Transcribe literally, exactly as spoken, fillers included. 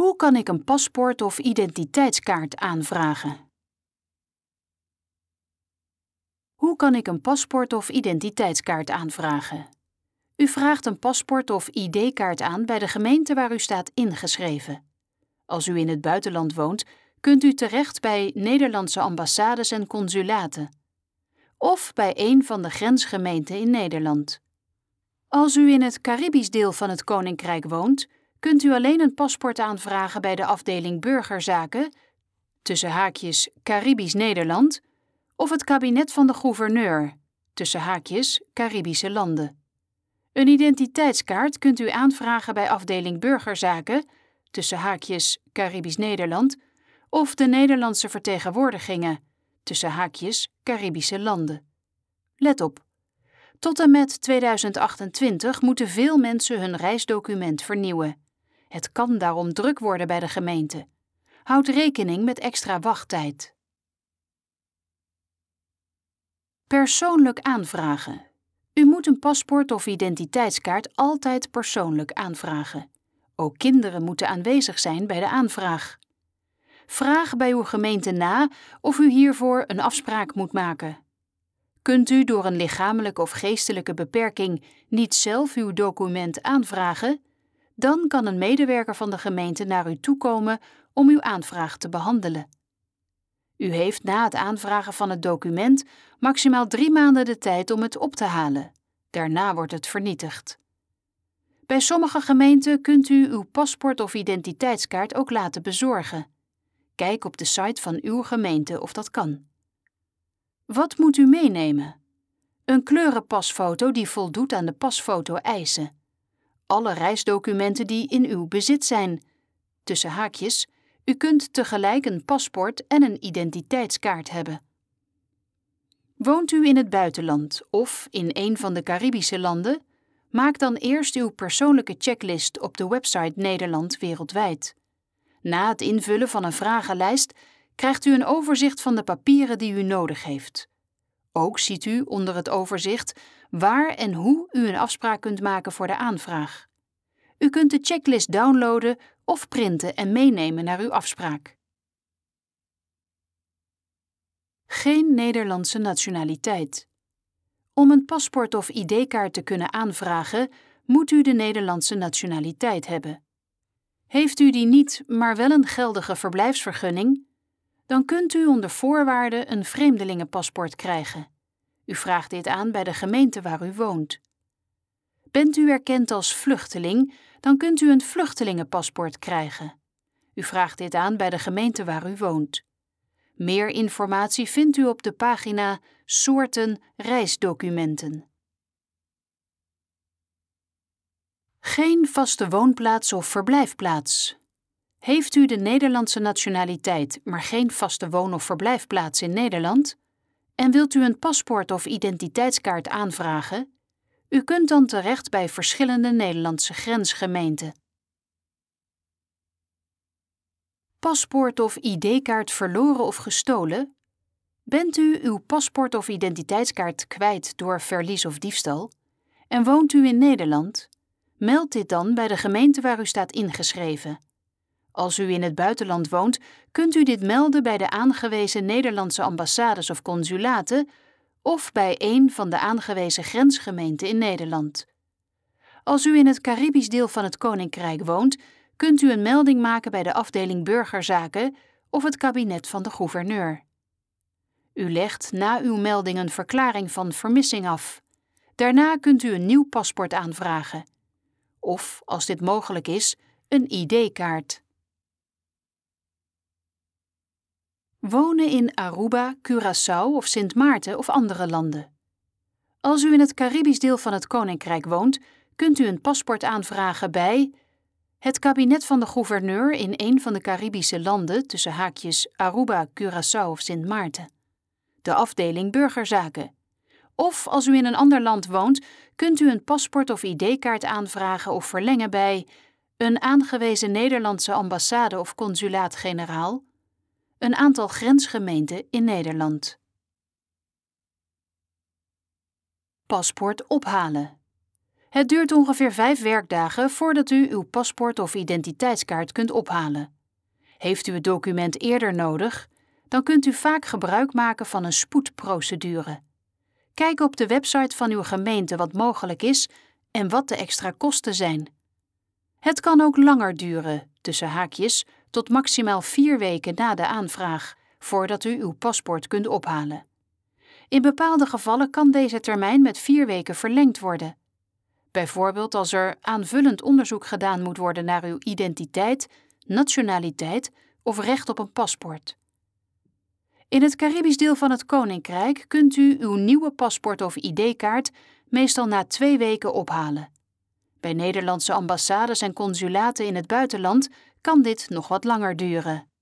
Hoe kan ik een paspoort of identiteitskaart aanvragen? Hoe kan ik een paspoort of identiteitskaart aanvragen? U vraagt een paspoort of I D-kaart aan bij de gemeente waar u staat ingeschreven. Als u in het buitenland woont, kunt u terecht bij Nederlandse ambassades en consulaten. Of bij een van de grensgemeenten in Nederland. Als u in het Caribisch deel van het Koninkrijk woont, kunt u alleen een paspoort aanvragen bij de afdeling Burgerzaken, tussen haakjes Caribisch Nederland, of het kabinet van de gouverneur, tussen haakjes Caribische landen. Een identiteitskaart kunt u aanvragen bij afdeling Burgerzaken, tussen haakjes Caribisch Nederland, of de Nederlandse vertegenwoordigingen, tussen haakjes Caribische landen. Let op. Tot en met tweeduizend achtentwintig moeten veel mensen hun reisdocument vernieuwen. Het kan daarom druk worden bij de gemeente. Houd rekening met extra wachttijd. Persoonlijk aanvragen. U moet een paspoort of identiteitskaart altijd persoonlijk aanvragen. Ook kinderen moeten aanwezig zijn bij de aanvraag. Vraag bij uw gemeente na of u hiervoor een afspraak moet maken. Kunt u door een lichamelijke of geestelijke beperking niet zelf uw document aanvragen? Dan kan een medewerker van de gemeente naar u toekomen om uw aanvraag te behandelen. U heeft na het aanvragen van het document maximaal drie maanden de tijd om het op te halen. Daarna wordt het vernietigd. Bij sommige gemeenten kunt u uw paspoort of identiteitskaart ook laten bezorgen. Kijk op de site van uw gemeente of dat kan. Wat moet u meenemen? Een kleurenpasfoto die voldoet aan de pasfoto-eisen. Alle reisdocumenten die in uw bezit zijn. Tussen haakjes, u kunt tegelijk een paspoort en een identiteitskaart hebben. Woont u in het buitenland of in een van de Caribische landen? Maak dan eerst uw persoonlijke checklist op de website Nederland Wereldwijd. Na het invullen van een vragenlijst krijgt u een overzicht van de papieren die u nodig heeft. Ook ziet u onder het overzicht waar en hoe u een afspraak kunt maken voor de aanvraag. U kunt de checklist downloaden of printen en meenemen naar uw afspraak. Geen Nederlandse nationaliteit. Om een paspoort of I D-kaart te kunnen aanvragen, moet u de Nederlandse nationaliteit hebben. Heeft u die niet, maar wel een geldige verblijfsvergunning? Dan kunt u onder voorwaarden een vreemdelingenpaspoort krijgen. U vraagt dit aan bij de gemeente waar u woont. Bent u erkend als vluchteling, dan kunt u een vluchtelingenpaspoort krijgen. U vraagt dit aan bij de gemeente waar u woont. Meer informatie vindt u op de pagina Soorten reisdocumenten. Geen vaste woonplaats of verblijfplaats. Heeft u de Nederlandse nationaliteit, maar geen vaste woon- of verblijfplaats in Nederland? En wilt u een paspoort of identiteitskaart aanvragen? U kunt dan terecht bij verschillende Nederlandse grensgemeenten. Paspoort of I D-kaart verloren of gestolen? Bent u uw paspoort of identiteitskaart kwijt door verlies of diefstal? En woont u in Nederland? Meld dit dan bij de gemeente waar u staat ingeschreven. Als u in het buitenland woont, kunt u dit melden bij de aangewezen Nederlandse ambassades of consulaten of bij een van de aangewezen grensgemeenten in Nederland. Als u in het Caribisch deel van het Koninkrijk woont, kunt u een melding maken bij de afdeling Burgerzaken of het kabinet van de gouverneur. U legt na uw melding een verklaring van vermissing af. Daarna kunt u een nieuw paspoort aanvragen. Of, als dit mogelijk is, een I D-kaart. Wonen in Aruba, Curaçao of Sint Maarten of andere landen. Als u in het Caribisch deel van het Koninkrijk woont, kunt u een paspoort aanvragen bij het kabinet van de gouverneur in een van de Caribische landen tussen haakjes Aruba, Curaçao of Sint Maarten. De afdeling Burgerzaken. Of als u in een ander land woont, kunt u een paspoort of I D-kaart aanvragen of verlengen bij een aangewezen Nederlandse ambassade of consulaat-generaal, een aantal grensgemeenten in Nederland. Paspoort ophalen. Het duurt ongeveer vijf werkdagen voordat u uw paspoort of identiteitskaart kunt ophalen. Heeft u het document eerder nodig, dan kunt u vaak gebruik maken van een spoedprocedure. Kijk op de website van uw gemeente wat mogelijk is en wat de extra kosten zijn. Het kan ook langer duren, tussen haakjes, tot maximaal vier weken na de aanvraag, voordat u uw paspoort kunt ophalen. In bepaalde gevallen kan deze termijn met vier weken verlengd worden. Bijvoorbeeld als er aanvullend onderzoek gedaan moet worden naar uw identiteit, nationaliteit of recht op een paspoort. In het Caribisch deel van het Koninkrijk kunt u uw nieuwe paspoort of I D-kaart meestal na twee weken ophalen. Bij Nederlandse ambassades en consulaten in het buitenland kan dit nog wat langer duren.